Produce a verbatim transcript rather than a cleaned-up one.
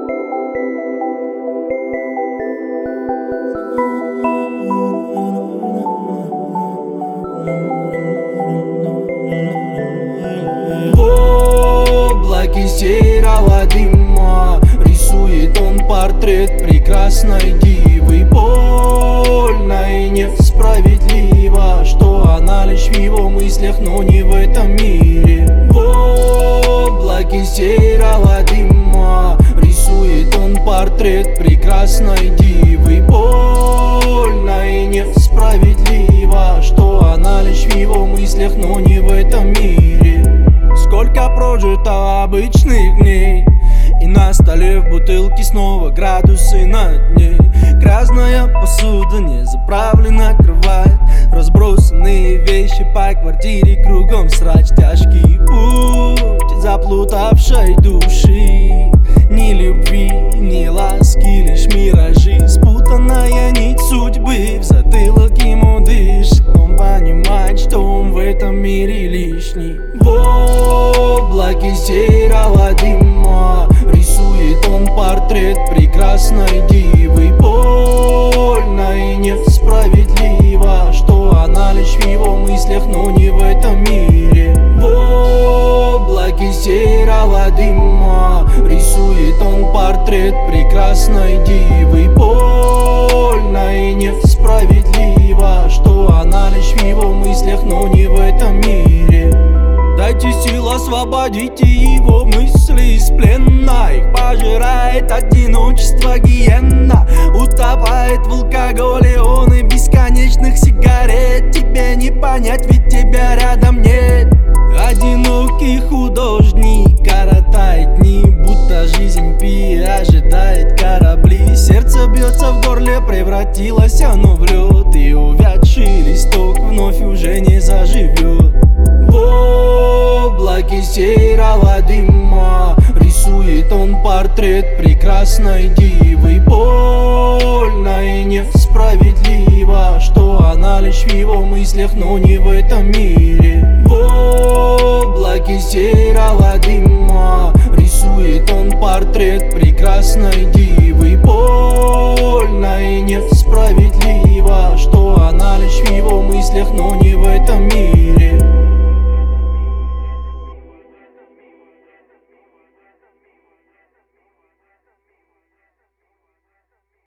В облаке серого дыма рисует он портрет прекрасной дивы. Больно и несправедливо, что она лишь в его мыслях, но не в этом мире. В облаке серого дыма рисует он портрет прекрасной дивы. Больно и несправедливо, что она лишь в его мыслях, но не в этом мире. Сколько прожито обычных дней, и на столе в бутылке снова градусы над ней. Грязная посуда, не заправлена кровать, разбросанные вещи по квартире, кругом срач. Тяжкий путь заплутавшей души, ни любви, ни ласки, лишь миражи. Спутанная нить судьбы в затылок ему дышит. Он понимает, что он в этом мире лишний. В облаке серого дыма рисует он портрет прекрасной дивы. Больно и несправедливо, что она лишь в его мыслях, но не в этом мире. В облаке серого дыма рисует он портрет прекрасной дивы. Больно и несправедливо, что она лишь в его мыслях, но не в этом мире. Дайте сил, освободите его мысли из плена. Их пожирает одиночество гиена. Утопает в алкоголе он и бесконечных сигарет. Тебе не понять, ведь тебя рядом нет. Одинокий художник коротает дни, будто жизнь пия ожидает корабли. Сердце бьется в горле, превратилось оно в лед, и увядший листок вновь уже не заживет. В облаке серого дыма рисует он портрет прекрасной дивы. Больно и несправедливо, что она лишь в его мыслях, но не в этом мире. В облаке серого дыма рисует он портрет прекрасной дивы. Больно и несправедливо,